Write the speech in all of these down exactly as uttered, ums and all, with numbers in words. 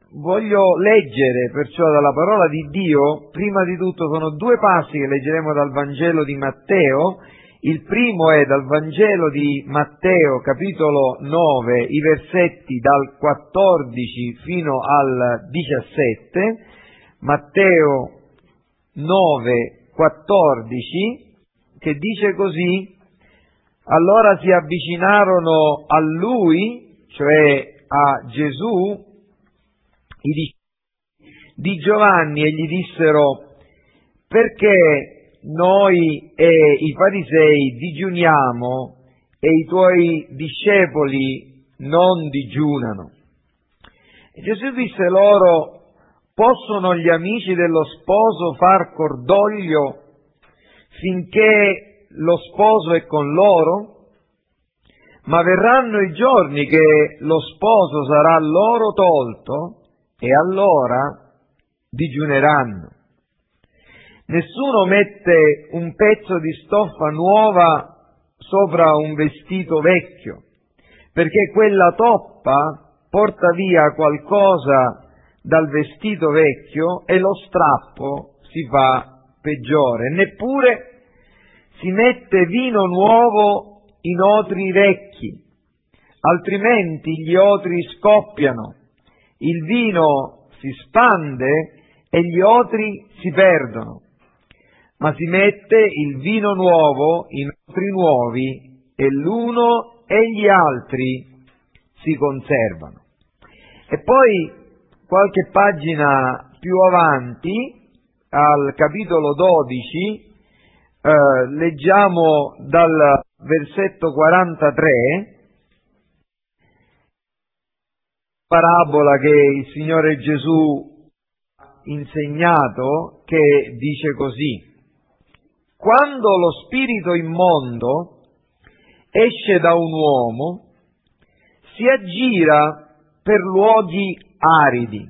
voglio leggere perciò dalla parola di Dio. Prima di tutto sono due passi che leggeremo dal Vangelo di Matteo. Il primo è dal Vangelo di Matteo, capitolo nove, i versetti dal quattordici fino al diciassette. Matteo nove, quattordici, che dice così: allora si avvicinarono a lui, cioè a Gesù, i discepoli di Giovanni, e gli dissero: perché noi e i farisei digiuniamo e i tuoi discepoli non digiunano? E Gesù disse loro: possono gli amici dello sposo far cordoglio finché lo sposo è con loro? Ma verranno i giorni che lo sposo sarà loro tolto e allora digiuneranno. Nessuno mette un pezzo di stoffa nuova sopra un vestito vecchio, perché quella toppa porta via qualcosa dal vestito vecchio e lo strappo si fa peggiore. Neppure si mette vino nuovo in otri vecchi, altrimenti gli otri scoppiano, il vino si spande e gli otri si perdono. Ma si mette il vino nuovo in otri nuovi e l'uno e gli altri si conservano. E poi qualche pagina più avanti, al capitolo dodici, eh, leggiamo dal versetto quarantatré, parabola che il Signore Gesù ha insegnato, che dice così: quando lo spirito immondo esce da un uomo, si aggira per luoghi aridi,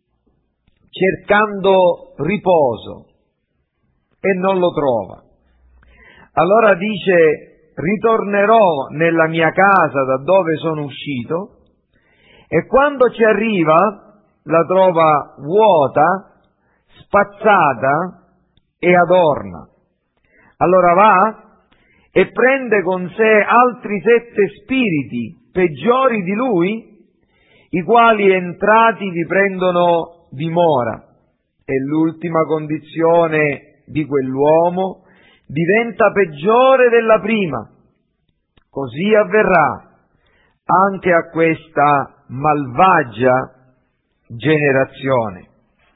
cercando riposo, e non lo trova. Allora dice: ritornerò nella mia casa da dove sono uscito, e quando ci arriva la trova vuota, spazzata e adorna. Allora va e prende con sé altri sette spiriti peggiori di lui, i quali entrati vi prendono dimora, e l'ultima condizione di quell'uomo diventa peggiore della prima. Così avverrà anche a questa malvagia generazione.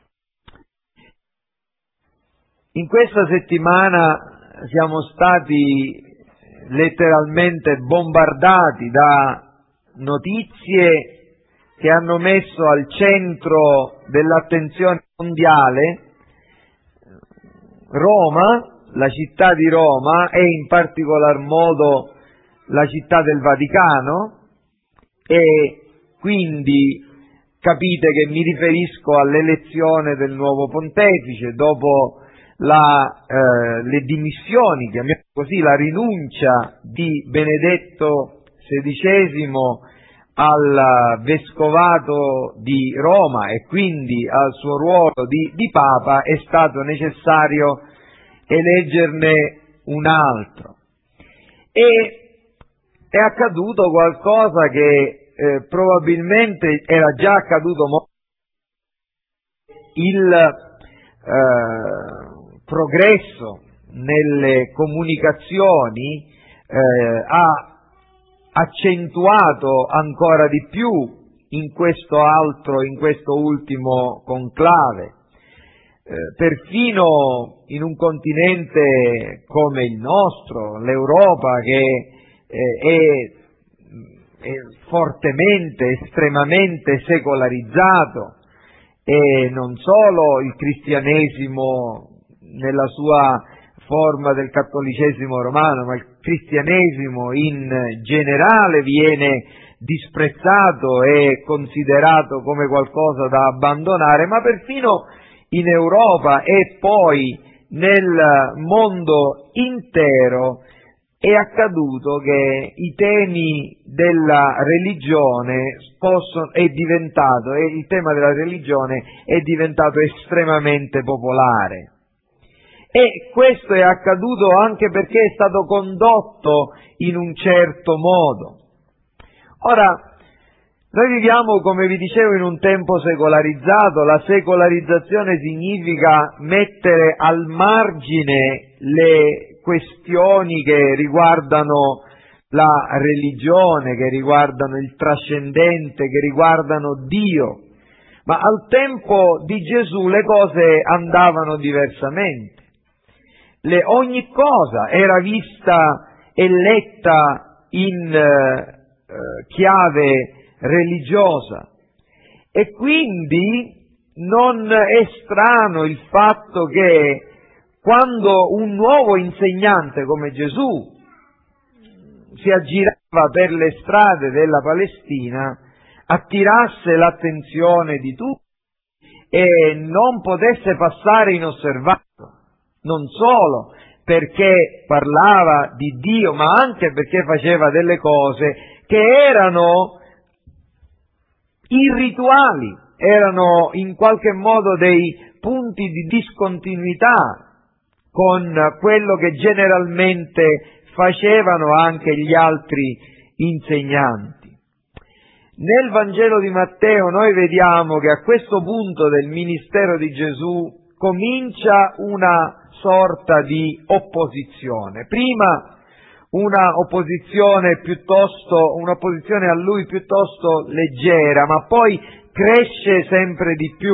In questa settimana siamo stati letteralmente bombardati da notizie che hanno messo al centro dell'attenzione mondiale Roma, la città di Roma, e in particolar modo la città del Vaticano, e quindi capite che mi riferisco all'elezione del nuovo pontefice dopo la, eh, le dimissioni, chiamiamo così, la rinuncia di Benedetto sedicesimo al vescovato di Roma e quindi al suo ruolo di, di Papa. È stato necessario eleggerne un altro. E è accaduto qualcosa che eh, probabilmente era già accaduto molto. Il eh, progresso nelle comunicazioni eh, ha accentuato ancora di più in questo altro, in questo ultimo conclave. Eh, perfino in un continente come il nostro, l'Europa, che eh, è, è fortemente, estremamente secolarizzato, e non solo il cristianesimo nella sua forma del cattolicesimo romano, ma il cristianesimo in generale viene disprezzato e considerato come qualcosa da abbandonare, ma perfino in Europa e poi nel mondo intero è accaduto che i temi della religione possono, è diventato, e il tema della religione è diventato estremamente popolare. E questo è accaduto anche perché è stato condotto in un certo modo. Ora, noi viviamo, come vi dicevo, in un tempo secolarizzato. La secolarizzazione significa mettere al margine le questioni che riguardano la religione, che riguardano il trascendente, che riguardano Dio. Ma al tempo di Gesù le cose andavano diversamente. Le, ogni cosa era vista e letta in eh, chiave religiosa, e quindi non è strano il fatto che quando un nuovo insegnante come Gesù si aggirava per le strade della Palestina attirasse l'attenzione di tutti e non potesse passare inosservato, non solo perché parlava di Dio, ma anche perché faceva delle cose che erano irrituali, erano in qualche modo dei punti di discontinuità con quello che generalmente facevano anche gli altri insegnanti. Nel Vangelo di Matteo noi vediamo che a questo punto del ministero di Gesù comincia una sorta di opposizione. Prima una opposizione piuttosto, un'opposizione a lui piuttosto leggera, ma poi cresce sempre di più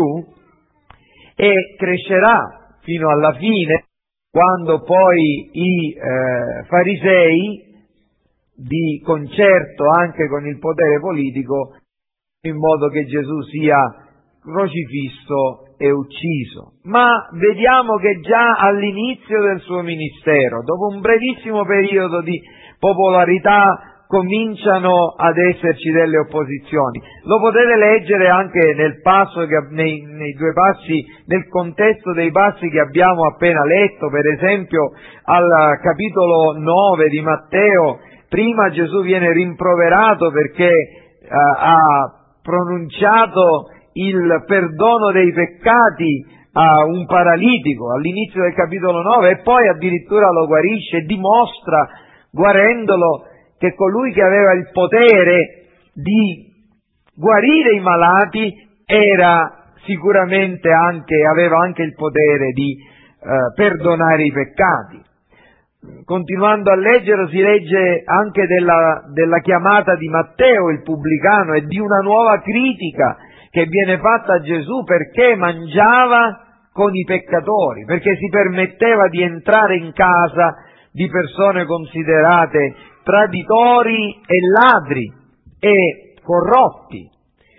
e crescerà fino alla fine, quando poi i eh, farisei, di concerto anche con il potere politico, in modo che Gesù sia crocifisso e ucciso. Ma vediamo che già all'inizio del suo ministero, dopo un brevissimo periodo di popolarità, cominciano ad esserci delle opposizioni. Lo potete leggere anche nel passo che, nei, nei due passi, nel contesto dei passi che abbiamo appena letto, per esempio al capitolo nove di Matteo. Prima Gesù viene rimproverato perché eh, ha pronunciato il perdono dei peccati a un paralitico all'inizio del capitolo nove, e poi addirittura lo guarisce e dimostra, guarendolo, che colui che aveva il potere di guarire i malati era sicuramente anche, aveva anche il potere di eh, perdonare i peccati. Continuando a leggere si legge anche della, della chiamata di Matteo il pubblicano e di una nuova critica che viene fatta a Gesù perché mangiava con i peccatori, perché si permetteva di entrare in casa di persone considerate traditori e ladri e corrotti.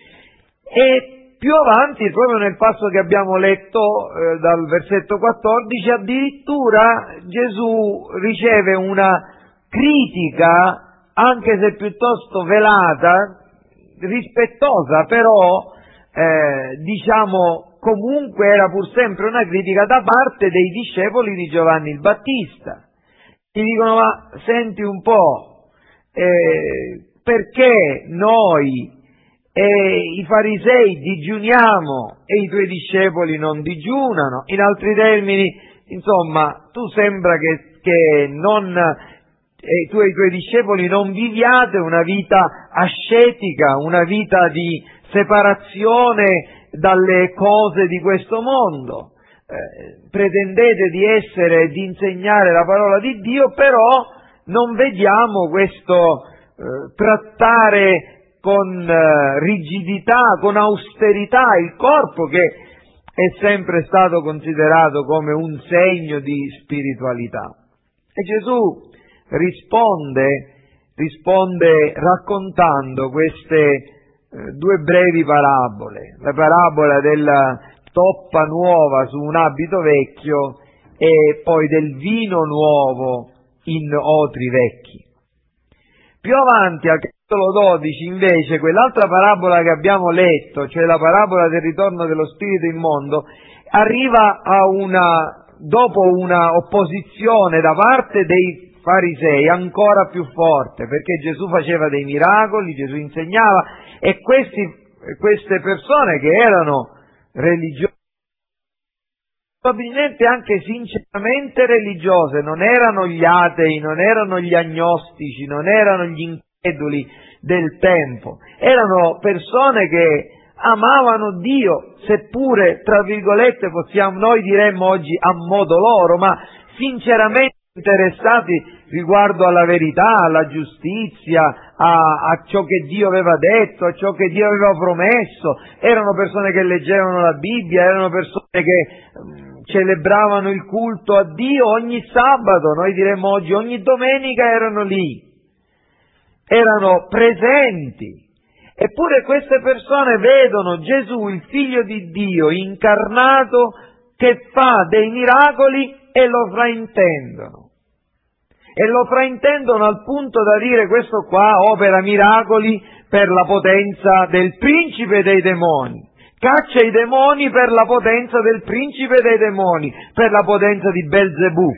E più avanti, proprio nel passo che abbiamo letto eh, dal versetto quattordici, addirittura Gesù riceve una critica, anche se piuttosto velata, rispettosa, però eh, diciamo comunque era pur sempre una critica da parte dei discepoli di Giovanni il Battista. Gli dicono: ma senti un po', eh, perché noi e i farisei digiuniamo e i tuoi discepoli non digiunano? In altri termini, insomma, tu sembra che, che non, eh, tu e i tuoi discepoli non viviate una vita ascetica, una vita di separazione dalle cose di questo mondo. Eh, pretendete di essere, di insegnare la parola di Dio, però non vediamo questo eh, trattare con eh, rigidità, con austerità il corpo, che è sempre stato considerato come un segno di spiritualità. E Gesù risponde, risponde raccontando queste eh, due brevi parabole, la parabola della toppa nuova su un abito vecchio e poi del vino nuovo in otri vecchi. Più avanti, al capitolo dodici, invece, quell'altra parabola che abbiamo letto, cioè la parabola del ritorno dello spirito immondo, arriva a una, dopo una opposizione da parte dei farisei ancora più forte, perché Gesù faceva dei miracoli, Gesù insegnava, e questi, queste persone che erano religiose, probabilmente anche sinceramente religiose, non erano gli atei, non erano gli agnostici, non erano gli increduli del tempo, erano persone che amavano Dio, seppure, tra virgolette, possiamo, noi diremmo oggi a modo loro, ma sinceramente interessati riguardo alla verità, alla giustizia, a, a ciò che Dio aveva detto, a ciò che Dio aveva promesso. Erano persone che leggevano la Bibbia, erano persone che um, celebravano il culto a Dio ogni sabato, noi diremmo oggi ogni domenica erano lì, erano presenti. Eppure queste persone vedono Gesù, il Figlio di Dio, incarnato, che fa dei miracoli e lo fraintendono. E lo fraintendono al punto da dire: questo qua opera miracoli per la potenza del principe dei demoni, caccia i demoni per la potenza del principe dei demoni, per la potenza di Belzebù.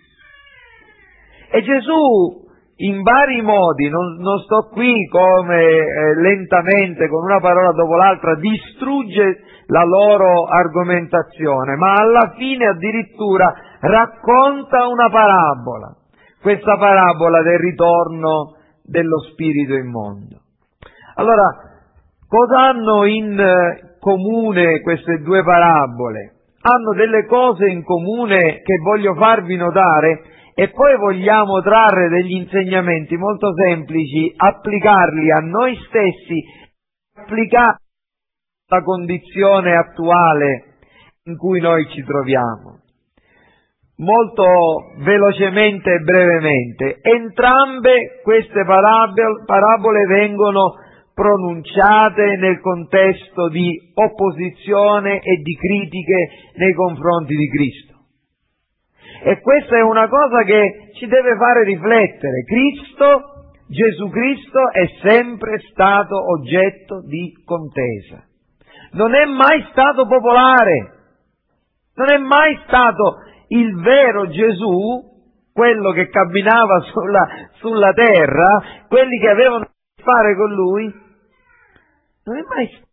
E Gesù, in vari modi, non, non sto qui come eh, lentamente, con una parola dopo l'altra, distrugge la loro argomentazione, ma alla fine addirittura racconta una parabola, questa parabola del ritorno dello spirito immondo. Allora, cosa hanno in comune queste due parabole? Hanno delle cose in comune che voglio farvi notare, e poi vogliamo trarre degli insegnamenti molto semplici, applicarli a noi stessi, applicare alla condizione attuale in cui noi ci troviamo. Molto velocemente e brevemente, entrambe queste parabole, parabole vengono pronunciate nel contesto di opposizione e di critiche nei confronti di Cristo. E questa è una cosa che ci deve fare riflettere. Cristo, Gesù Cristo, è sempre stato oggetto di contesa. Non è mai stato popolare. Non è mai stato il vero Gesù, quello che camminava sulla, sulla terra, quelli che avevano a che fare con lui. Non è mai stato.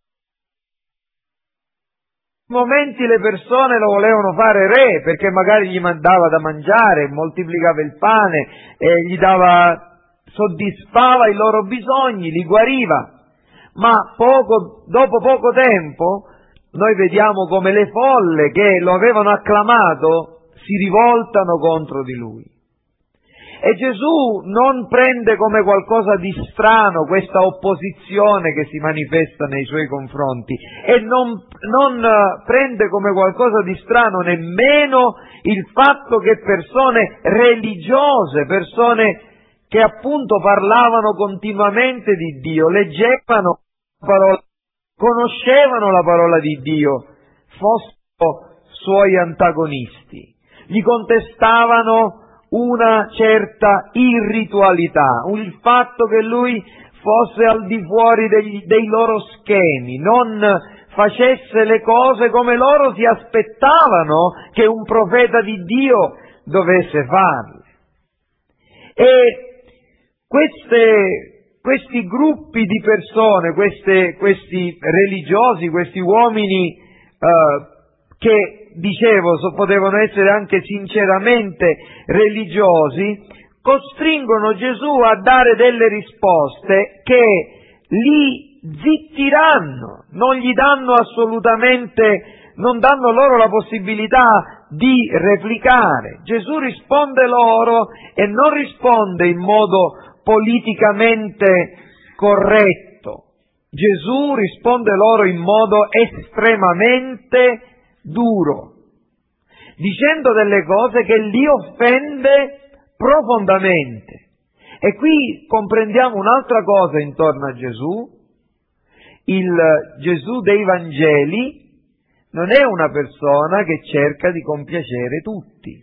In momenti le persone lo volevano fare re, perché magari gli mandava da mangiare, moltiplicava il pane, e gli dava, soddisfava i loro bisogni, li guariva. Ma poco, dopo poco tempo noi vediamo come le folle che lo avevano acclamato si rivoltano contro di lui. E Gesù non prende come qualcosa di strano questa opposizione che si manifesta nei suoi confronti, e non, non prende come qualcosa di strano nemmeno il fatto che persone religiose, persone che appunto parlavano continuamente di Dio, leggevano la parola, conoscevano la parola di Dio, fossero suoi antagonisti, gli contestavano una certa irritualità, il fatto che lui fosse al di fuori degli, dei loro schemi, non facesse le cose come loro si aspettavano che un profeta di Dio dovesse farle. E queste, questi gruppi di persone, queste, questi religiosi, questi uomini eh, che dicevo, so, potevano essere anche sinceramente religiosi, costringono Gesù a dare delle risposte che li zittiranno, non gli danno assolutamente, non danno loro la possibilità di replicare. Gesù risponde loro e non risponde in modo politicamente corretto. Gesù risponde loro in modo estremamente duro, dicendo delle cose che li offende profondamente. E qui comprendiamo un'altra cosa intorno a Gesù. Il Gesù dei Vangeli non è una persona che cerca di compiacere tutti.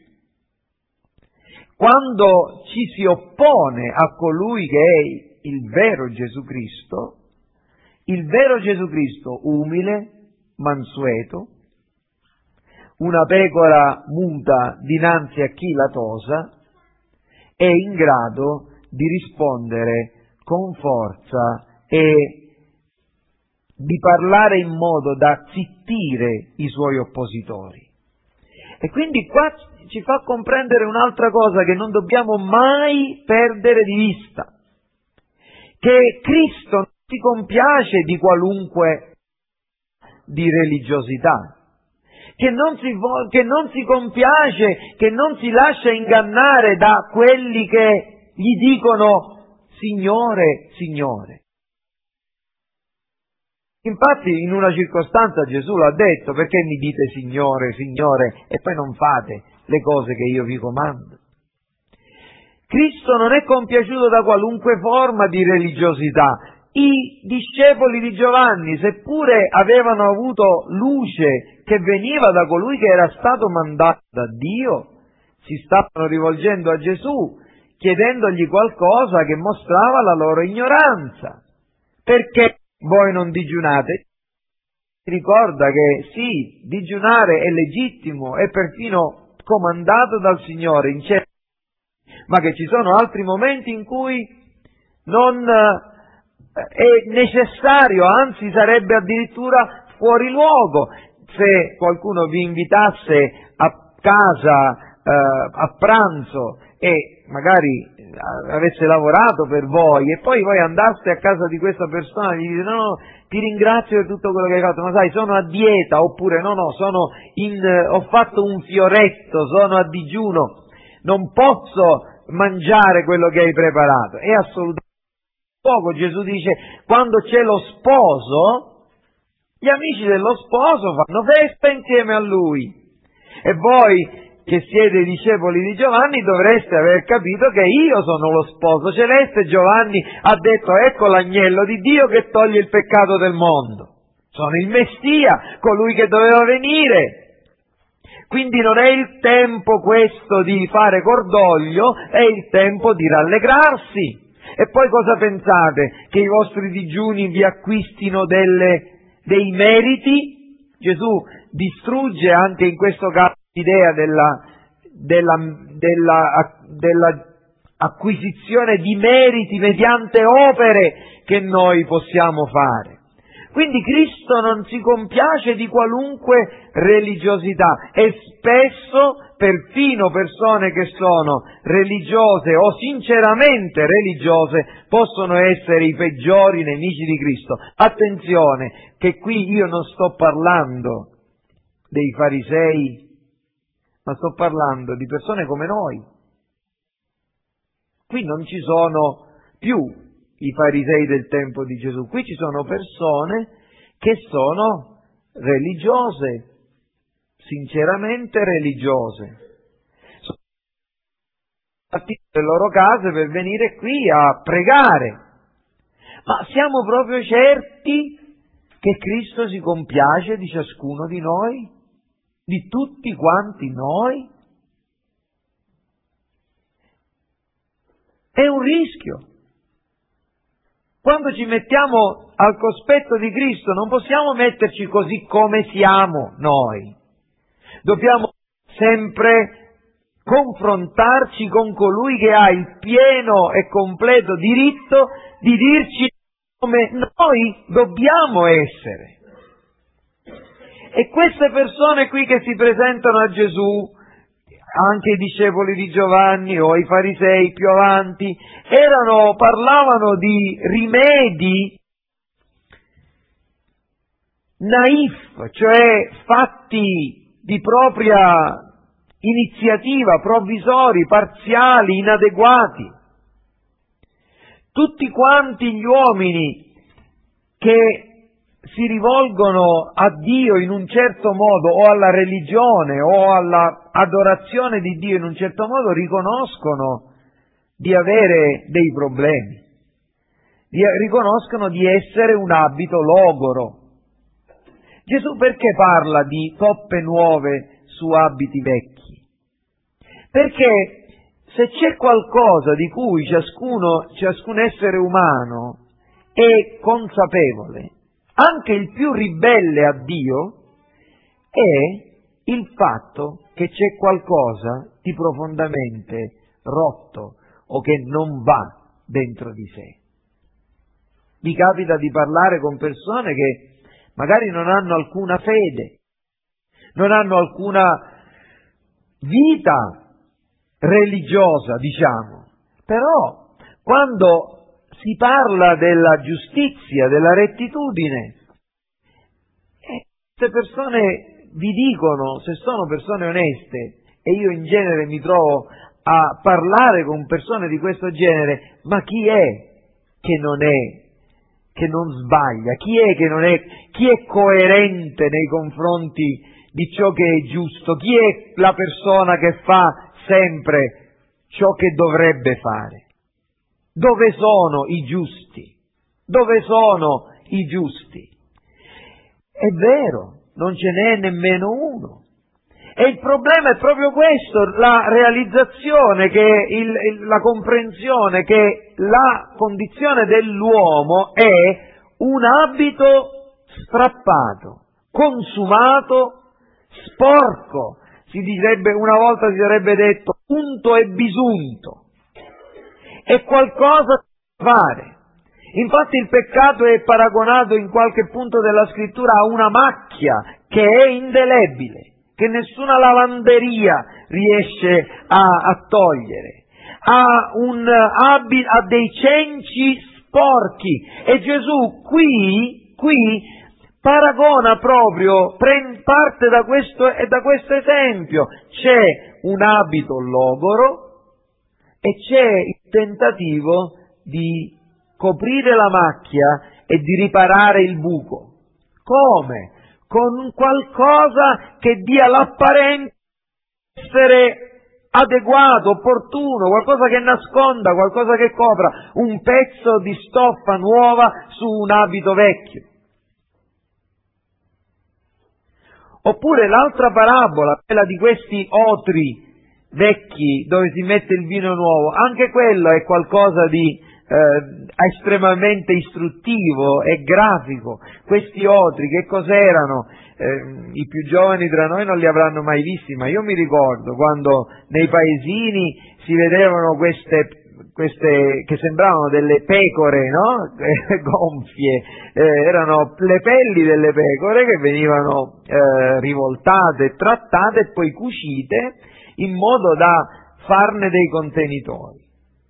Quando ci si oppone a colui che è il vero Gesù Cristo, il vero Gesù Cristo umile, mansueto, una pecora muta dinanzi a chi la tosa, è in grado di rispondere con forza e di parlare in modo da zittire i suoi oppositori. E quindi qua ci fa comprendere un'altra cosa che non dobbiamo mai perdere di vista, che Cristo non si compiace di qualunque di religiosità, che non si, che non si compiace, che non si lascia ingannare da quelli che gli dicono Signore, Signore. Infatti in una circostanza Gesù l'ha detto: perché mi dite Signore, Signore e poi non fate le cose che io vi comando? Cristo non è compiaciuto da qualunque forma di religiosità. I discepoli di Giovanni, seppure avevano avuto luce che veniva da colui che era stato mandato da Dio, si stavano rivolgendo a Gesù chiedendogli qualcosa che mostrava la loro ignoranza. Perché voi non digiunate? Ricorda che sì, digiunare è legittimo, è perfino comandato dal Signore in cielo, ma che ci sono altri momenti in cui non è necessario, anzi sarebbe addirittura fuori luogo. Se qualcuno vi invitasse a casa eh, a pranzo e magari avesse lavorato per voi e poi voi andaste a casa di questa persona e gli dite no, no, ti ringrazio per tutto quello che hai fatto, ma sai, sono a dieta, oppure no, no, sono in, eh, ho fatto un fioretto, sono a digiuno, non posso mangiare quello che hai preparato. È assolutamente poco. Gesù dice: quando c'è lo sposo, gli amici dello sposo fanno festa insieme a lui, e voi che siete i discepoli di Giovanni dovreste aver capito che io sono lo sposo celeste. Giovanni ha detto: ecco l'agnello di Dio che toglie il peccato del mondo, sono il Messia, colui che doveva venire. Quindi non è il tempo questo di fare cordoglio, è il tempo di rallegrarsi. E poi cosa pensate? Che i vostri digiuni vi acquistino delle, dei meriti? Gesù distrugge anche in questo caso l'idea della, della, della, della acquisizione di meriti mediante opere che noi possiamo fare. Quindi Cristo non si compiace di qualunque religiosità, e spesso perfino persone che sono religiose o sinceramente religiose possono essere i peggiori nemici di Cristo. Attenzione, che qui io non sto parlando dei farisei, ma sto parlando di persone come noi. Qui non ci sono più i farisei del tempo di Gesù, qui ci sono persone che sono religiose, sinceramente religiose. Sono partite dalle loro case per venire qui a pregare. Ma siamo proprio certi che Cristo si compiace di ciascuno di noi? Di tutti quanti noi? È un rischio. Quando ci mettiamo al cospetto di Cristo non possiamo metterci così come siamo noi. Dobbiamo sempre confrontarci con colui che ha il pieno e completo diritto di dirci come noi dobbiamo essere. E queste persone qui che si presentano a Gesù, anche i discepoli di Giovanni o i farisei più avanti, erano, parlavano di rimedi naif, cioè fatti di propria iniziativa, provvisori, parziali, inadeguati. Tutti quanti gli uomini che si rivolgono a Dio in un certo modo, o alla religione o all'adorazione di Dio in un certo modo, riconoscono di avere dei problemi, di, riconoscono di essere un abito logoro. Gesù perché parla di toppe nuove su abiti vecchi? Perché se c'è qualcosa di cui ciascuno, ciascun essere umano è consapevole, anche il più ribelle a Dio, è il fatto che c'è qualcosa di profondamente rotto o che non va dentro di sé. Vi capita di parlare con persone che magari non hanno alcuna fede, non hanno alcuna vita religiosa, diciamo, però quando si parla della giustizia, della rettitudine, eh, queste persone vi dicono, se sono persone oneste, e io in genere mi trovo a parlare con persone di questo genere, ma chi è che non è, che non sbaglia? Chi è che non è, chi è coerente nei confronti di ciò che è giusto? Chi è la persona che fa sempre ciò che dovrebbe fare? Dove sono i giusti? Dove sono i giusti? È vero, non ce n'è nemmeno uno. E il problema è proprio questo, la realizzazione, che il, il, la comprensione che la condizione dell'uomo è un abito strappato, consumato, sporco. Si direbbe, una volta si sarebbe detto, unto e bisunto. È qualcosa da fare. Infatti il peccato è paragonato in qualche punto della scrittura a una macchia che è indelebile, che nessuna lavanderia riesce a, a togliere, ha, un, ha dei cenci sporchi, e Gesù qui, qui paragona proprio, prende parte da questo, da questo esempio. C'è un abito logoro e c'è il tentativo di coprire la macchia e di riparare il buco. Come? Con qualcosa che dia l'apparenza di essere adeguato, opportuno, qualcosa che nasconda, qualcosa che copra, un pezzo di stoffa nuova su un abito vecchio. Oppure l'altra parabola, quella di questi otri vecchi dove si mette il vino nuovo, anche quello è qualcosa di Eh, estremamente istruttivo e grafico. Questi otri che cos'erano? Eh, i più giovani tra noi non li avranno mai visti, ma io mi ricordo quando nei paesini si vedevano queste, queste che sembravano delle pecore, no? gonfie, eh, erano le pelli delle pecore che venivano eh, rivoltate e trattate e poi cucite in modo da farne dei contenitori.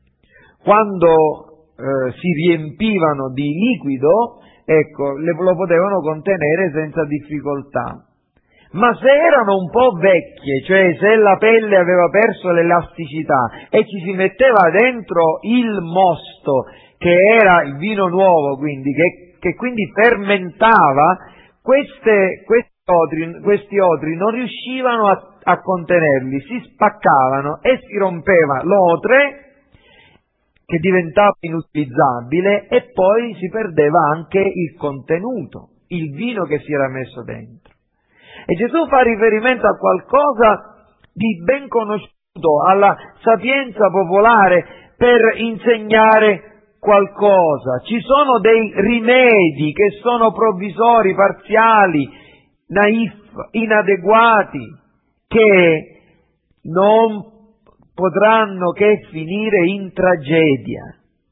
Quando Eh, si riempivano di liquido, ecco, le, lo potevano contenere senza difficoltà. Ma se erano un po' vecchie, cioè se la pelle aveva perso l'elasticità e ci si metteva dentro il mosto, che era il vino nuovo, quindi, che, che quindi fermentava, queste, questi, otri, questi otri non riuscivano a, a contenerli, si spaccavano e si rompeva l'otre, che diventava inutilizzabile, e poi si perdeva anche il contenuto, il vino che si era messo dentro. E Gesù fa riferimento a qualcosa di ben conosciuto, alla sapienza popolare, per insegnare qualcosa. Ci sono dei rimedi che sono provvisori, parziali, naif, inadeguati, che non potranno che finire in tragedia.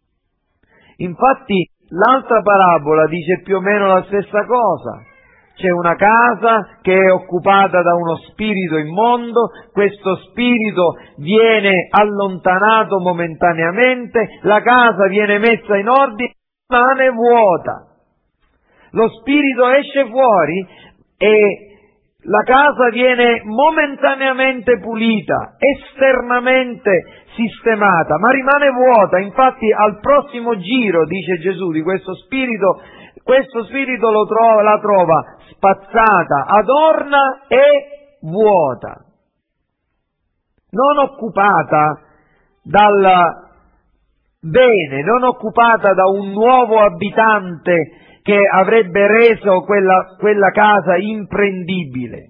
Infatti l'altra parabola dice più o meno la stessa cosa. C'è una casa che è occupata da uno spirito immondo, questo spirito viene allontanato momentaneamente, la casa viene messa in ordine, rimane vuota. Lo spirito esce fuori e la casa viene momentaneamente pulita, esternamente sistemata, ma rimane vuota. Infatti al prossimo giro, dice Gesù, di questo spirito, questo spirito lo trova, la trova spazzata, adorna e vuota, non occupata dal bene, non occupata da un nuovo abitante che avrebbe reso quella, quella casa imprendibile.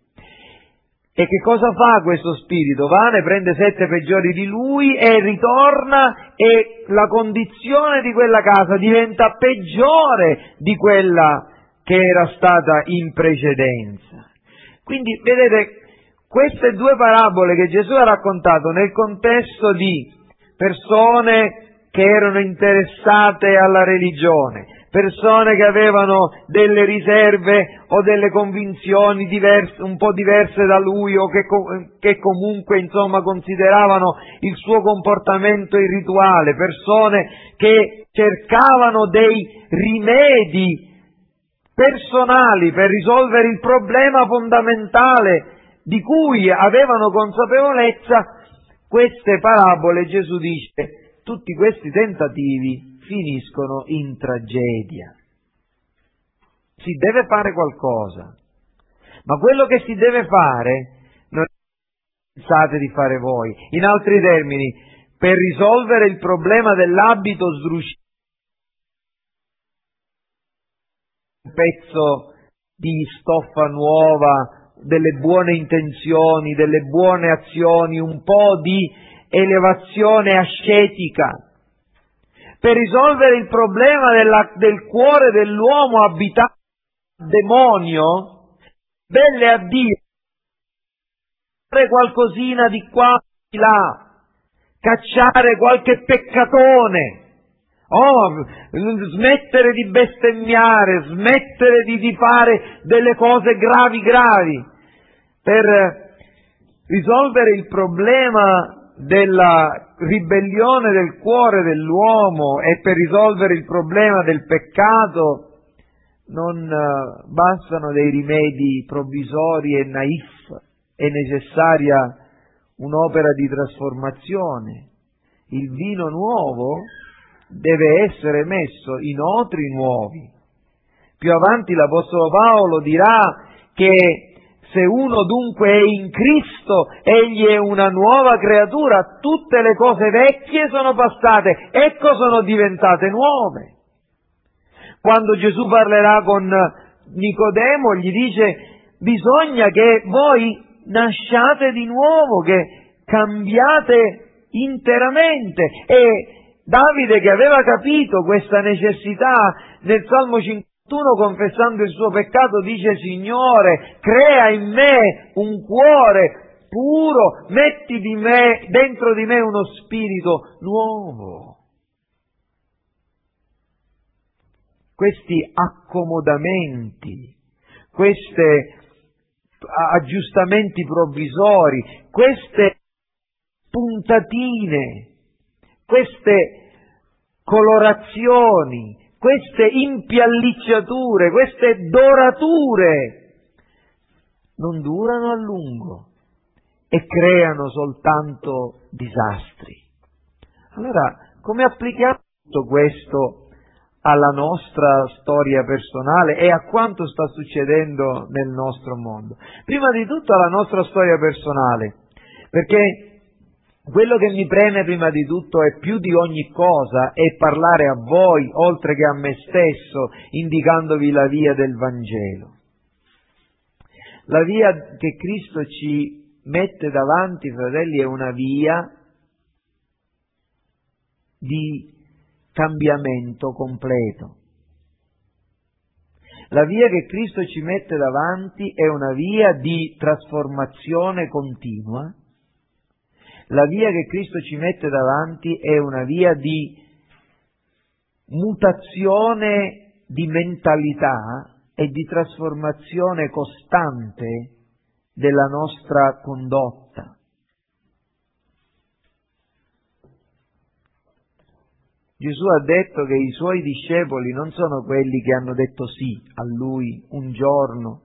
E che cosa fa questo spirito? Va, ne prende sette peggiori di lui e ritorna, e la condizione di quella casa diventa peggiore di quella che era stata in precedenza. Quindi, vedete, queste due parabole che Gesù ha raccontato nel contesto di persone che erano interessate alla religione, persone che avevano delle riserve o delle convinzioni diverse, un po' diverse da lui, o che, che comunque insomma consideravano il suo comportamento irrituale, persone che cercavano dei rimedi personali per risolvere il problema fondamentale di cui avevano consapevolezza. Queste parabole, Gesù dice, tutti questi tentativi finiscono in tragedia. Si deve fare qualcosa, ma quello che si deve fare non è che pensate di fare voi. In altri termini, per risolvere il problema dell'abito sdrucciato, un pezzo di stoffa nuova, delle buone intenzioni, delle buone azioni, un po' di elevazione ascetica, per risolvere il problema della, del cuore dell'uomo abitato dal demonio, belle a Dio, fare qualcosina di qua di là, cacciare qualche peccatone, oh, smettere di bestemmiare, smettere di, di fare delle cose gravi gravi, per risolvere il problema della ribellione del cuore dell'uomo e per risolvere il problema del peccato non bastano dei rimedi provvisori e naif, è necessaria un'opera di trasformazione. Il vino nuovo deve essere messo in otri nuovi. Più avanti l'Apostolo Paolo dirà che se uno dunque è in Cristo, egli è una nuova creatura, tutte le cose vecchie sono passate, ecco sono diventate nuove. Quando Gesù parlerà con Nicodemo, gli dice: bisogna che voi nasciate di nuovo, che cambiate interamente. E Davide, che aveva capito questa necessità, nel Salmo cinquantuno, confessando il suo peccato, dice: Signore, crea in me un cuore puro, metti di me, dentro di me uno spirito nuovo. Questi accomodamenti, questi aggiustamenti provvisori, queste puntatine, queste colorazioni, queste impiallicciature, queste dorature non durano a lungo e creano soltanto disastri. Allora, come applichiamo tutto questo alla nostra storia personale e a quanto sta succedendo nel nostro mondo? Prima di tutto alla nostra storia personale, perché quello che mi preme prima di tutto è più di ogni cosa è parlare a voi, oltre che a me stesso, indicandovi la via del Vangelo. La via che Cristo ci mette davanti, fratelli, è una via di cambiamento completo. La via che Cristo ci mette davanti è una via di trasformazione continua. La via che Cristo ci mette davanti è una via di mutazione di mentalità e di trasformazione costante della nostra condotta. Gesù ha detto che i suoi discepoli non sono quelli che hanno detto sì a lui un giorno,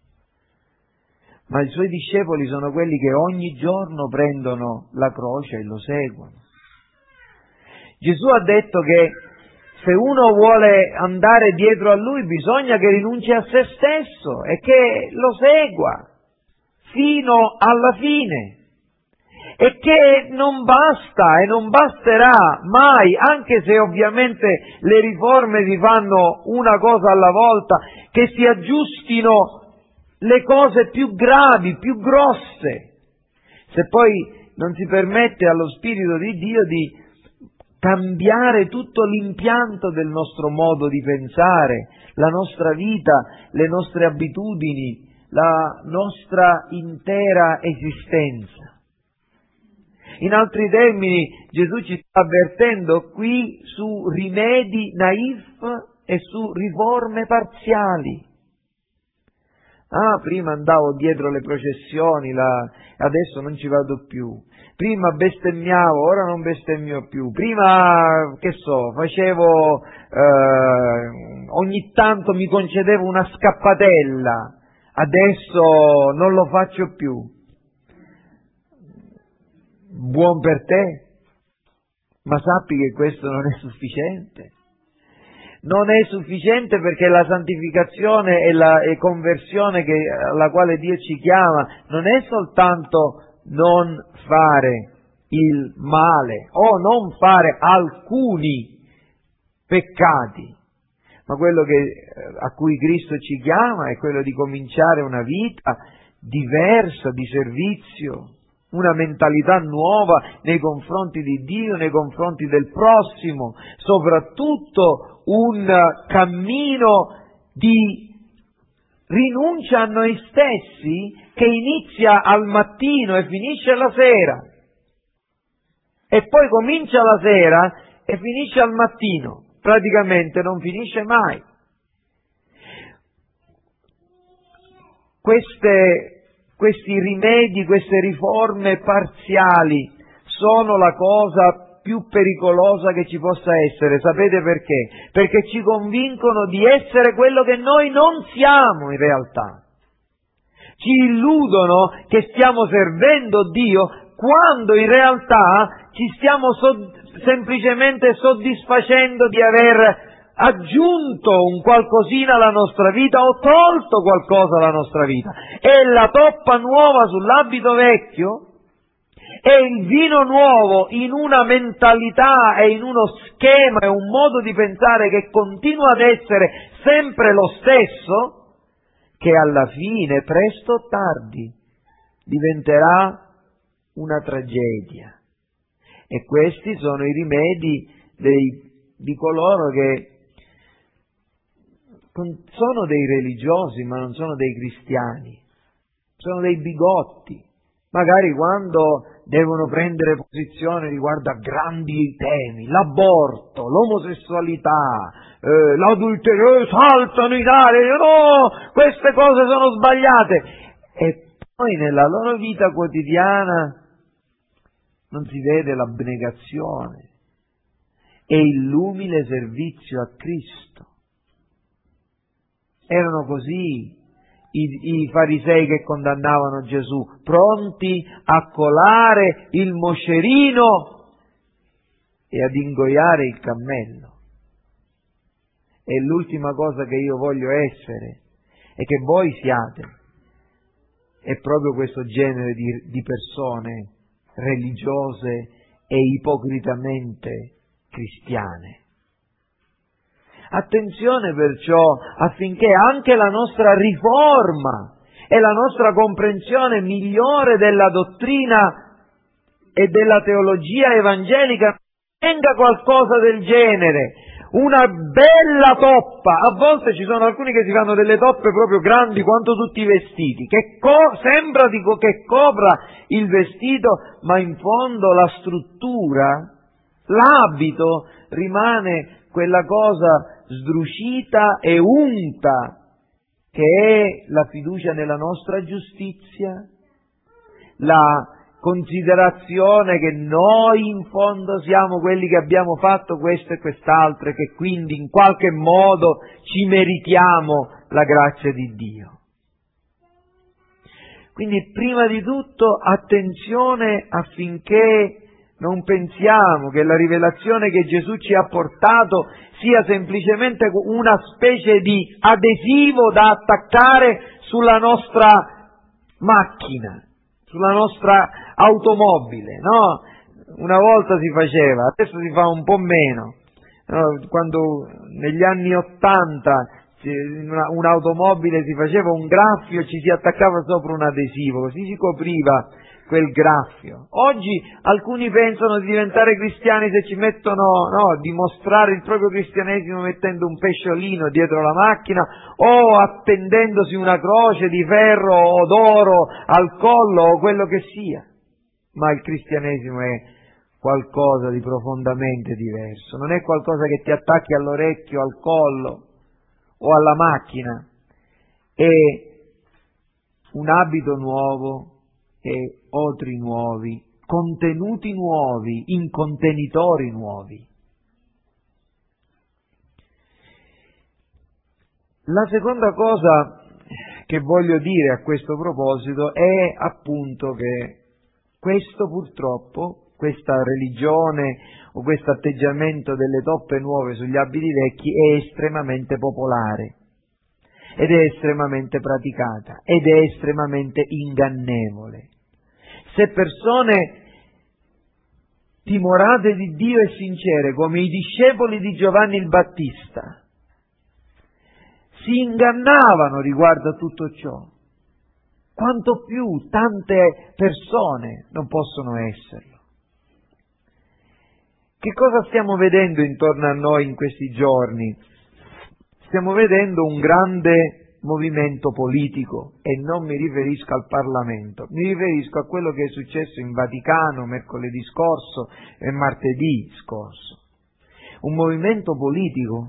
ma i suoi discepoli sono quelli che ogni giorno prendono la croce e lo seguono. Gesù ha detto che se uno vuole andare dietro a lui bisogna che rinunci a se stesso e che lo segua fino alla fine, e che non basta e non basterà mai, anche se ovviamente le riforme si fanno una cosa alla volta, che si aggiustino le cose più gravi, più grosse, se poi non si permette allo Spirito di Dio di cambiare tutto l'impianto del nostro modo di pensare, la nostra vita, le nostre abitudini, la nostra intera esistenza. In altri termini, Gesù ci sta avvertendo qui su rimedi naif e su riforme parziali. Ah, prima andavo dietro le processioni, la... adesso non ci vado più. Prima bestemmiavo, ora non bestemmio più. Prima, che so, facevo, eh, ogni tanto mi concedevo una scappatella, adesso non lo faccio più. Buon per te, ma sappi che questo non è sufficiente. Non è sufficiente perché la santificazione e la e conversione che, alla quale Dio ci chiama non è soltanto non fare il male o non fare alcuni peccati, ma quello che, a cui Cristo ci chiama è quello di cominciare una vita diversa di servizio, una mentalità nuova nei confronti di Dio, nei confronti del prossimo, soprattutto un cammino di rinuncia a noi stessi che inizia al mattino e finisce la sera, e poi comincia la sera e finisce al mattino, praticamente non finisce mai. Queste Questi rimedi, queste riforme parziali sono la cosa più pericolosa che ci possa essere. Sapete perché? Perché ci convincono di essere quello che noi non siamo in realtà. Ci illudono che stiamo servendo Dio quando in realtà ci stiamo so- semplicemente soddisfacendo di aver aggiunto un qualcosina alla nostra vita o tolto qualcosa alla nostra vita. È la toppa nuova sull'abito vecchio, è il vino nuovo in una mentalità e in uno schema e un modo di pensare che continua ad essere sempre lo stesso, che alla fine, presto o tardi, diventerà una tragedia. E questi sono i rimedi dei, di coloro che sono dei religiosi ma non sono dei cristiani, sono dei bigotti. Magari quando devono prendere posizione riguardo a grandi temi, l'aborto, l'omosessualità, eh, l'adulterio, saltano in aria, no, queste cose sono sbagliate, e poi nella loro vita quotidiana non si vede l'abnegazione e il l'umile servizio a Cristo. Erano così i, i farisei che condannavano Gesù, pronti a colare il moscerino e ad ingoiare il cammello. E l'ultima cosa che io voglio essere e che voi siate è proprio questo genere di, di persone religiose e ipocritamente cristiane. Attenzione perciò affinché anche la nostra riforma e la nostra comprensione migliore della dottrina e della teologia evangelica venga qualcosa del genere, una bella toppa. A volte ci sono alcuni che si fanno delle toppe proprio grandi quanto tutti i vestiti, che co- sembra dico, che copra il vestito, ma in fondo la struttura, l'abito rimane quella cosa sdrucita e unta che è la fiducia nella nostra giustizia, la considerazione che noi in fondo siamo quelli che abbiamo fatto questo e quest'altro e che quindi in qualche modo ci meritiamo la grazia di Dio. Quindi prima di tutto attenzione affinché non pensiamo che la rivelazione che Gesù ci ha portato sia semplicemente una specie di adesivo da attaccare sulla nostra macchina, sulla nostra automobile, no? Una volta si faceva, adesso si fa un po' meno. No? Quando negli anni Ottanta in una, un'automobile si faceva un graffio e ci si attaccava sopra un adesivo, così si copriva quel graffio. Oggi alcuni pensano di diventare cristiani se ci mettono, no, di mostrare il proprio cristianesimo mettendo un pesciolino dietro la macchina o appendendosi una croce di ferro o d'oro al collo o quello che sia. ma il cristianesimo è qualcosa di profondamente diverso, non è qualcosa che ti attacchi all'orecchio, al collo o alla macchina, è un abito nuovo e otri nuovi, contenuti nuovi, in contenitori nuovi. La seconda cosa che voglio dire a questo proposito è appunto che questo purtroppo, questa religione o questo atteggiamento delle toppe nuove sugli abiti vecchi è estremamente popolare ed è estremamente praticata ed è estremamente ingannevole. Se persone timorate di Dio e sincere come i discepoli di Giovanni il Battista si ingannavano riguardo a tutto ciò, quanto più tante persone non possono esserlo. Che cosa stiamo vedendo intorno a noi in questi giorni? Stiamo vedendo un grande movimento politico e non mi riferisco al Parlamento, mi riferisco a quello che è successo in Vaticano mercoledì scorso e martedì scorso. Un movimento politico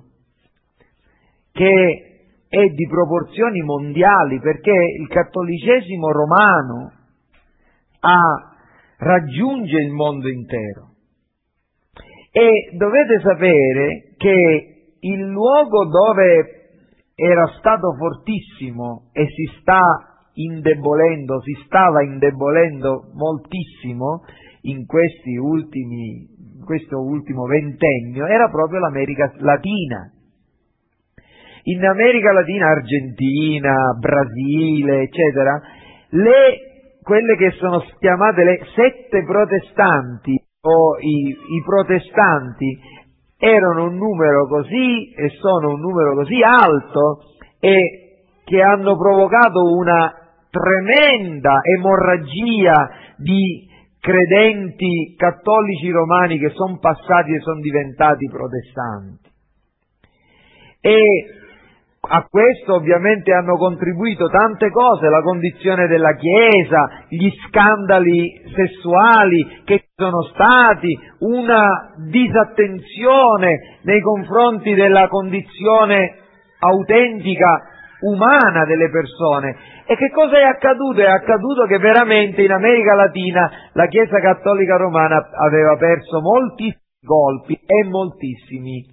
che è di proporzioni mondiali, perché il cattolicesimo romano ha, raggiunge il mondo intero. E dovete sapere che il luogo dove era stato fortissimo e si sta indebolendo, si stava indebolendo moltissimo in questi ultimi, in questo ultimo ventennio, era proprio l'America Latina. In America Latina, Argentina, Brasile, eccetera, le, quelle che sono chiamate le sette protestanti o i, i protestanti erano un numero così e sono un numero così alto e che hanno provocato una tremenda emorragia di credenti cattolici romani che sono passati e sono diventati protestanti. E a questo ovviamente hanno contribuito tante cose, la condizione della Chiesa, gli scandali sessuali che sono stati, una disattenzione nei confronti della condizione autentica umana delle persone. E che cosa è accaduto? È accaduto che veramente in America Latina la Chiesa Cattolica Romana aveva perso moltissimi colpi e moltissimi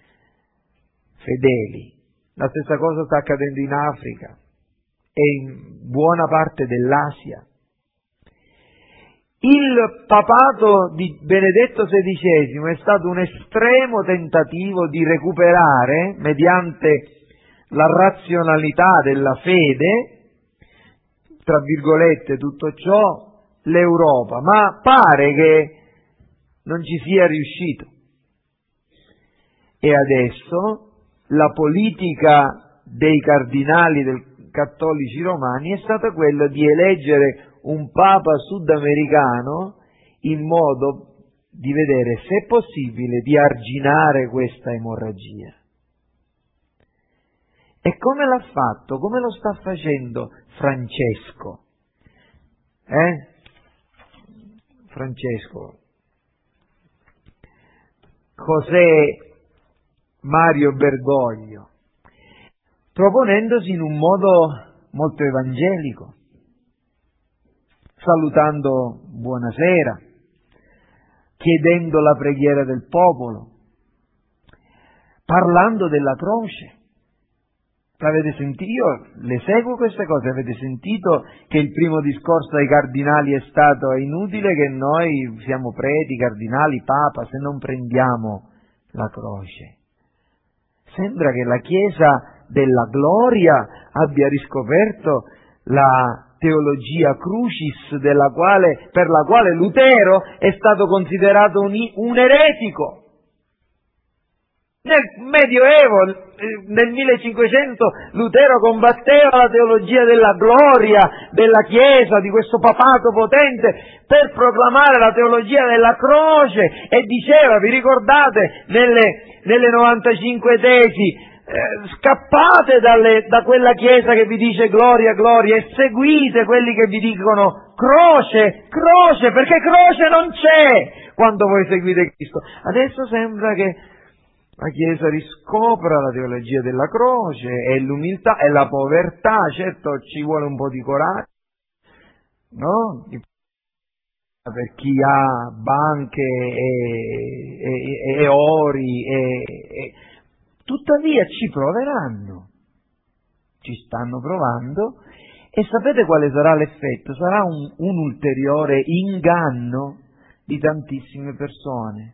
fedeli. La stessa cosa sta accadendo in Africa e in buona parte dell'Asia. Il papato di Benedetto sedicesimo è stato un estremo tentativo di recuperare, mediante la razionalità della fede, tra virgolette tutto ciò, l'Europa, ma pare che non ci sia riuscito. E adesso la politica dei cardinali del cattolici romani è stata quella di eleggere un papa sudamericano in modo di vedere, se è possibile, di arginare questa emorragia. E come l'ha fatto? Come lo sta facendo Francesco? Eh? Francesco. José Mario Bergoglio, proponendosi in un modo molto evangelico, salutando buonasera, chiedendo la preghiera del popolo, parlando della croce. Avete sentito? Io le seguo queste cose, avete sentito che il primo discorso ai cardinali è stato: è inutile che noi siamo preti, cardinali, papa, se non prendiamo la croce. Sembra che la Chiesa della gloria abbia riscoperto la teologia crucis, della quale, per la quale Lutero è stato considerato un, un eretico. Nel Medioevo, nel millecinquecento, Lutero combatteva la teologia della gloria della Chiesa, di questo papato potente, per proclamare la teologia della croce, e diceva, vi ricordate, nelle, nelle novantacinque tesi, eh, scappate dalle, da quella Chiesa che vi dice gloria, gloria, e seguite quelli che vi dicono croce, croce, perché croce non c'è quando voi seguite Cristo. Adesso sembra che la Chiesa riscopra la teologia della croce e l'umiltà e la povertà. Certo, ci vuole un po' di coraggio, no? Per chi ha banche e, e, e ori, e, e, tuttavia ci proveranno, ci stanno provando, e sapete quale sarà l'effetto? Sarà un, un ulteriore inganno di tantissime persone.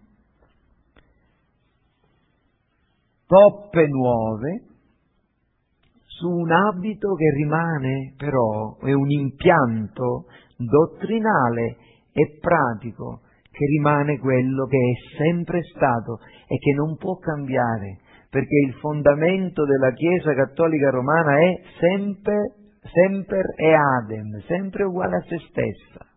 Toppe nuove su un abito che rimane però, è un impianto dottrinale e pratico che rimane quello che è sempre stato e che non può cambiare, perché il fondamento della Chiesa Cattolica Romana è sempre, semper e adem, sempre uguale a se stessa.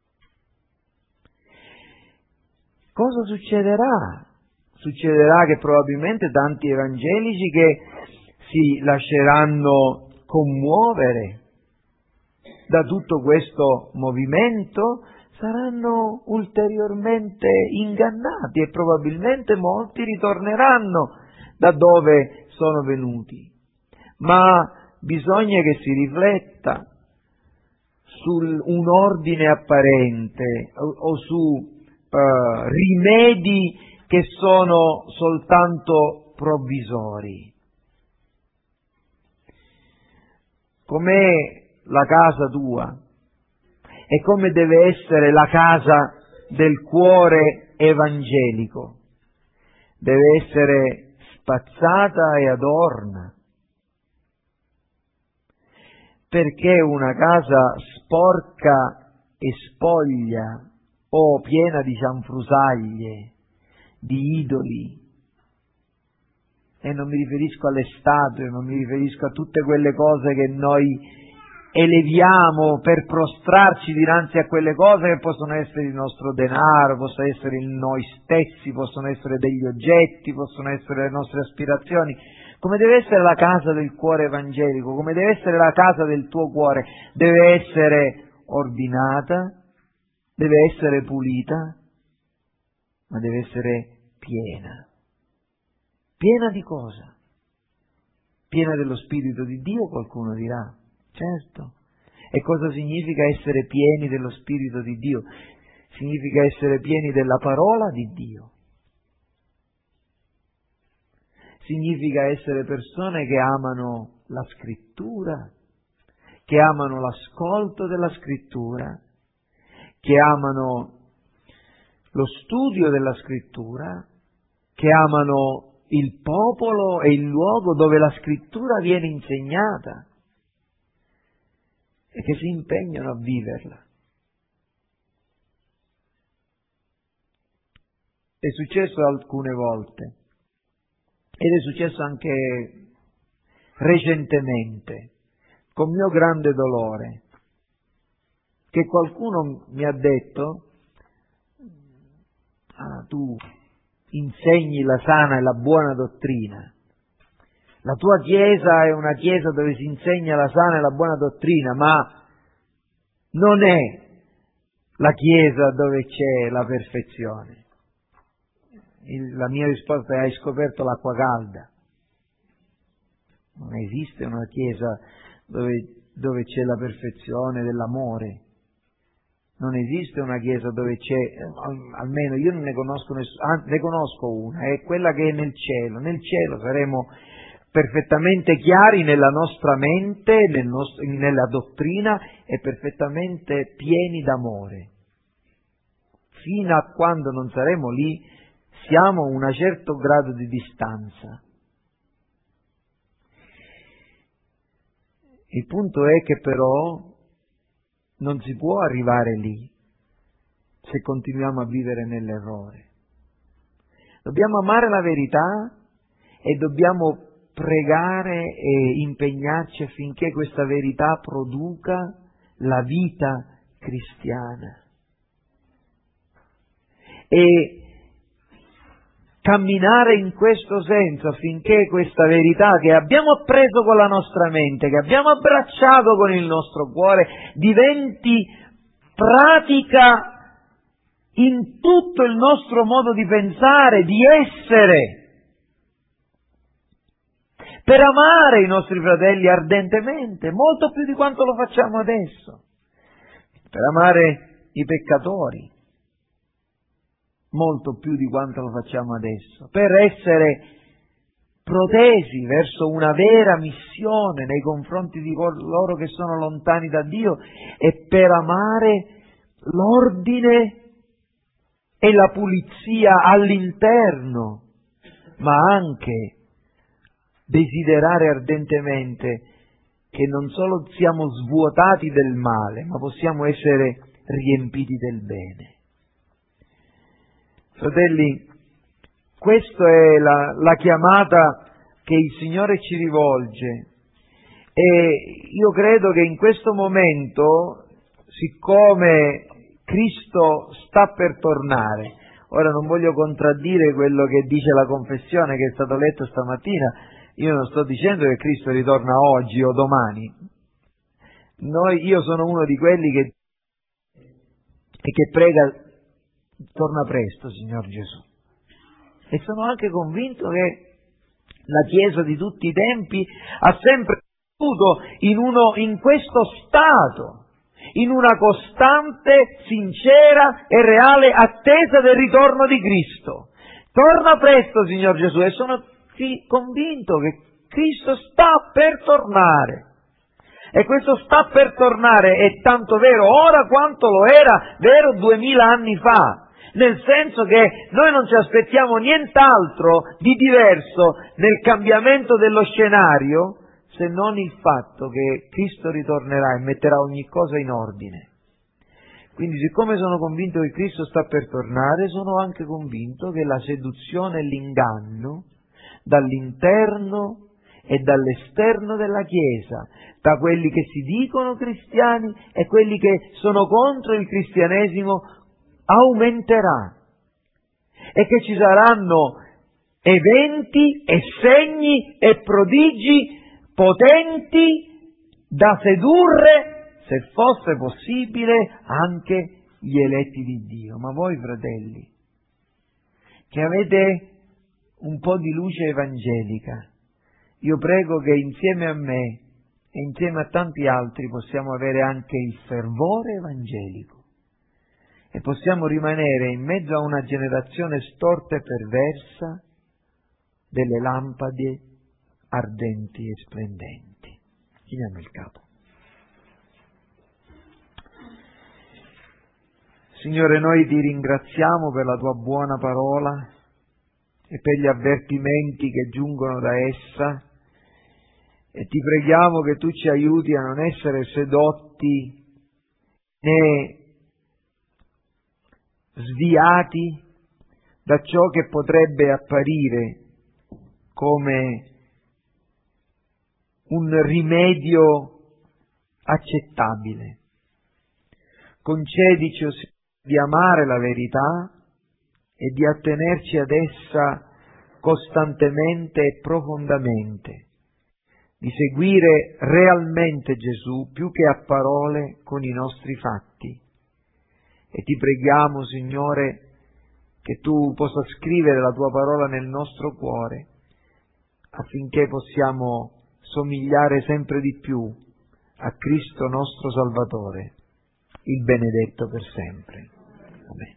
Cosa succederà? Succederà che probabilmente tanti evangelici che si lasceranno commuovere da tutto questo movimento saranno ulteriormente ingannati e probabilmente molti ritorneranno da dove sono venuti. Ma bisogna che si rifletta su un ordine apparente o, o su uh, rimedi che sono soltanto provvisori. Com'è la casa tua? E come deve essere la casa del cuore evangelico? Deve essere spazzata e adorna. Perché una casa sporca e spoglia o piena di cianfrusaglie, di idoli, e non mi riferisco alle statue, non mi riferisco a tutte quelle cose che noi eleviamo per prostrarci dinanzi a quelle cose che possono essere il nostro denaro, possono essere noi stessi, possono essere degli oggetti, possono essere le nostre aspirazioni. Come deve essere la casa del cuore evangelico, come deve essere la casa del tuo cuore? Deve essere ordinata, deve essere pulita, ma deve essere piena. Piena di cosa? Piena dello Spirito di Dio, qualcuno dirà. Certo. E cosa significa essere pieni dello Spirito di Dio? Significa essere pieni della parola di Dio. Significa essere persone che amano la Scrittura, che amano l'ascolto della Scrittura, che amano lo studio della Scrittura, che amano il popolo e il luogo dove la Scrittura viene insegnata e che si impegnano a viverla. È successo alcune volte ed è successo anche recentemente, con mio grande dolore, che qualcuno mi ha detto: ah, tu insegni la sana e la buona dottrina, la tua chiesa è una chiesa dove si insegna la sana e la buona dottrina, ma non è la chiesa dove c'è la perfezione. Il, la mia risposta è: hai scoperto l'acqua calda. Non esiste una chiesa dove, dove c'è la perfezione dell'amore. Non esiste una chiesa dove c'è, almeno io non ne conosco nessuna, ne conosco una, è quella che è nel cielo. Nel cielo saremo perfettamente chiari nella nostra mente, nel nostro, nella dottrina, e perfettamente pieni d'amore. Fino a quando non saremo lì, siamo a un certo grado di distanza. Il punto è che però non si può arrivare lì se continuiamo a vivere nell'errore. Dobbiamo amare la verità e dobbiamo pregare e impegnarci affinché questa verità produca la vita cristiana. E camminare in questo senso affinché questa verità che abbiamo appreso con la nostra mente, che abbiamo abbracciato con il nostro cuore, diventi pratica in tutto il nostro modo di pensare, di essere, per amare i nostri fratelli ardentemente, molto più di quanto lo facciamo adesso, per amare i peccatori, molto più di quanto lo facciamo adesso, per essere protesi verso una vera missione nei confronti di coloro che sono lontani da Dio e per amare l'ordine e la pulizia all'interno, ma anche desiderare ardentemente che non solo siamo svuotati del male, ma possiamo essere riempiti del bene. Fratelli, questa è la, la chiamata che il Signore ci rivolge e io credo che in questo momento, siccome Cristo sta per tornare, ora non voglio contraddire quello che dice la confessione che è stato letto stamattina, io non sto dicendo che Cristo ritorna oggi o domani. Noi, io sono uno di quelli che, che prega, torna presto, Signor Gesù. E sono anche convinto che la Chiesa di tutti i tempi ha sempre vissuto in, uno, in questo stato, in una costante, sincera e reale attesa del ritorno di Cristo. Torna presto, Signor Gesù, e sono convinto che Cristo sta per tornare. E questo sta per tornare è tanto vero ora quanto lo era vero duemila anni fa, nel senso che noi non ci aspettiamo nient'altro di diverso nel cambiamento dello scenario se non il fatto che Cristo ritornerà e metterà ogni cosa in ordine. Quindi, siccome sono convinto che Cristo sta per tornare, sono anche convinto che la seduzione e l'inganno dall'interno e dall'esterno della Chiesa, da quelli che si dicono cristiani e quelli che sono contro il cristianesimo, aumenterà e che ci saranno eventi e segni e prodigi potenti da sedurre, se fosse possibile, anche gli eletti di Dio. Ma voi, fratelli, che avete un po' di luce evangelica, io prego che insieme a me e insieme a tanti altri possiamo avere anche il fervore evangelico e possiamo rimanere in mezzo a una generazione storta e perversa delle lampade ardenti e splendenti. Chiniamo il capo. Signore, noi ti ringraziamo per la tua buona parola e per gli avvertimenti che giungono da essa e ti preghiamo che tu ci aiuti a non essere sedotti né sviati da ciò che potrebbe apparire come un rimedio accettabile. Concedici di amare la verità e di attenerci ad essa costantemente e profondamente, di seguire realmente Gesù più che a parole con i nostri fatti. E ti preghiamo, Signore, che tu possa scrivere la tua parola nel nostro cuore affinché possiamo somigliare sempre di più a Cristo nostro Salvatore, il benedetto per sempre. Amen.